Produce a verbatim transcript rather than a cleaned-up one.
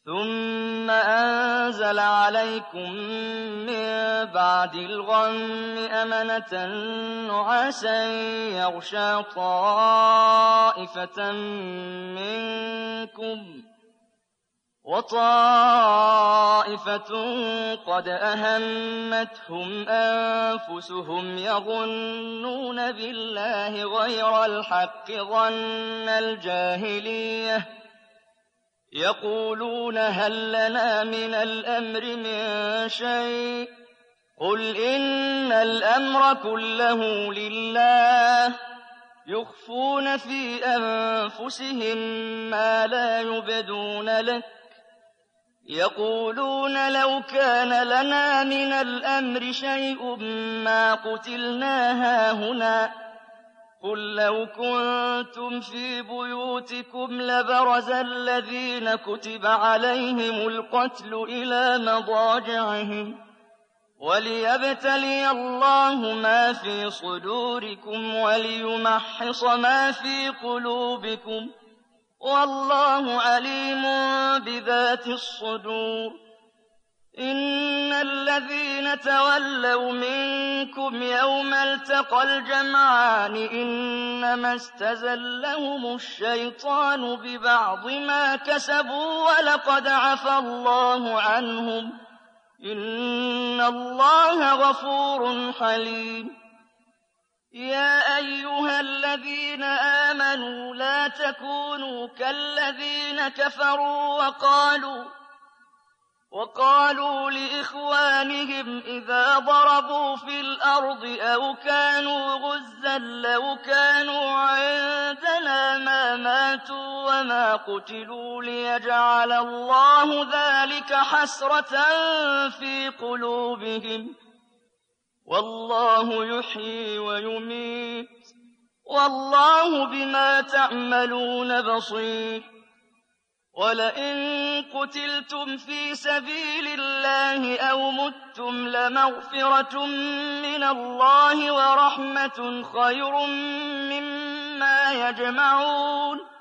ثم أنزل عليكم من بعد الغم أمنة نعاسا يغشى طائفة منكم وطائفة قد أهمتهم أنفسهم يظنون بالله غير الحق ظن الجاهلية يقولون هل لنا من الأمر من شيء قل إن الأمر كله لله يخفون في أنفسهم ما لا يبدون لك يقولون لو كان لنا من الأمر شيء ما قتلنا هاهنا قل لو كنتم في بيوتكم لبرز الذين كتب عليهم القتل إلى مضاجعهم وليبتلي الله ما في صدوركم وليمحص ما في قلوبكم والله عليم بذات الصدور إن الذين تولوا منكم يوم التقى الجمعان إنما استزلهم الشيطان ببعض ما كسبوا ولقد عفى الله عنهم إن الله غفور حليم يا أيها الذين آمنوا لا تكونوا كالذين كفروا وقالوا وقالوا لإخوانهم إذا ضربوا في الأرض أو كانوا غزا لو كانوا عندنا ما ماتوا وما قتلوا ليجعل الله ذلك حسرة في قلوبهم والله يحيي ويميت والله بما تعملون بصير ولئن قتلتم في سبيل الله أو متم لمغفرة من الله ورحمة خير مما يجمعون